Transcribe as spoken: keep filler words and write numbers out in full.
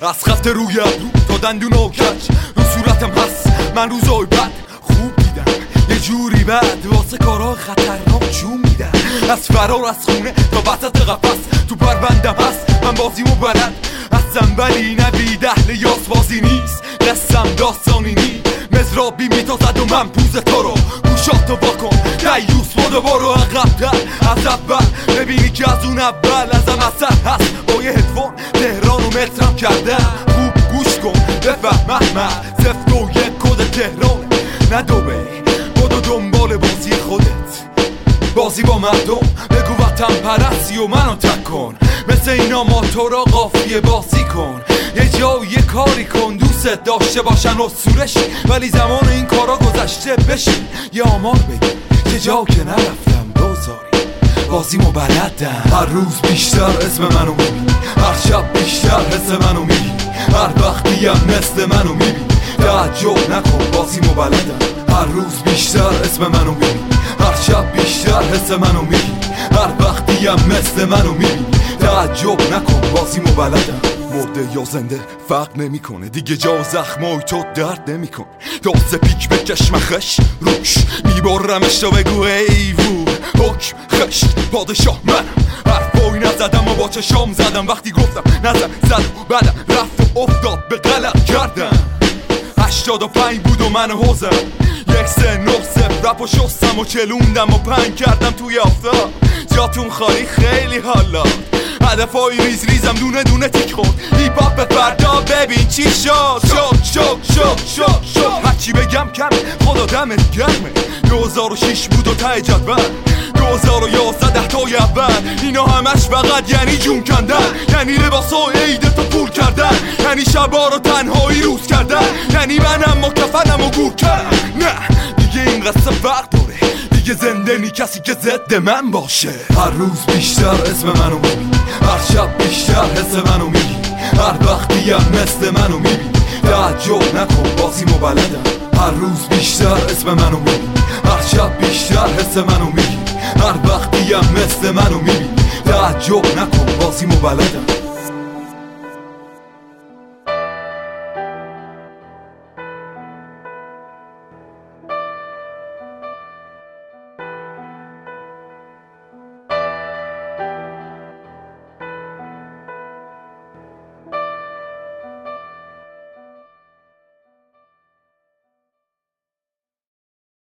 از خفت روی ابرو تا دندون و کج رو صورتم هست من روزای بد خوب دیدم یه جوری بد واسه کارها خطرناک جون میدم از فرار از خونه تا وسط قفس تو پروندم هست من بازیمو بلد هستم ولی نبید اهل یاس بازی نیست قسم داستانی نی مزرابی میتازد و من پوز تو رو گوشاتو واکن دیوس بودو برو عقب‌تر از اول ببینی که از اون اول ازم اثر هست با یه هدفون تهران و مترم کردم خوب گوش کن بفهم احمد زفت و یک کد تهرانه نه دوبه بودو دنبال بازی خودت بازی با مردم بگو وطن پرستی و منو تک کن مثل اینا ما تو را قافیه بازی کن یه جا و یه کاری کن دوست داشته باشن و سورشی ولی زمان این کارا گذشته بشین یه آمار بگی یه جا که نرفتم دوزاری بازیمو بلدم هر روز بیشتر اسم منو میبینی هر شب بیشتر حس منو میبینی هر وقتی هم مثل منو میبینی تعجب نکن بازیمو بلدم هر روز بیشتر اسم منو میبینی هر شب بیشتر حس منو میبینی هر وقتی هم مثل منو میبینی تعجب نکن بازیمو بلدم مرده یا زنده فرق نمیکنه دیگه جا زخمای تو درد نمیکنه داست پیک بکش مخش روش میبرمش تا بگو ایوون حکم خشت پادشاه منم حرفایی نزدم و با چشام زدم وقتی گفتم نزد زد و بعدم رفت و افتاد به غلط کردم هشتاد و پنج بود و من حوزم یک سه نه سف رپ و شستم و چلوندم و پنگ کردم توی آفتاب جاتون خالی خیلی حالا هدفای ریز ریزم دونه دونه تیک خورد هیپ هاپ به فردا ببین چی شد شد شد شد شد شد هرچی بگم کمه خدا دمت گرمه دو هزار و شش بود و ته جدول دو هزار و یازده ده تای اول اینا همش فقط یعنی جون کندن یعنی لباسای عیدتو پول کردن یعنی شبا رو تنهایی روز کردن یعنی منم و کفنم و گور کردن نه دیگه این قصه فرق داره دیگه زنده نی کسی که ضد من باشه هر روز بیشتر اسم منو میبینی هر شب بیشتر حس منو میبینی هر وقتی هم مثل منو میبینی تعجب نکن بازیمو بلدم هر روز بیشتر اسم منو میبینی هر شب بیشتر حس منو میبینی هر وقتی هم مثل منو میبینی تعجب نکن بازیمو بلدم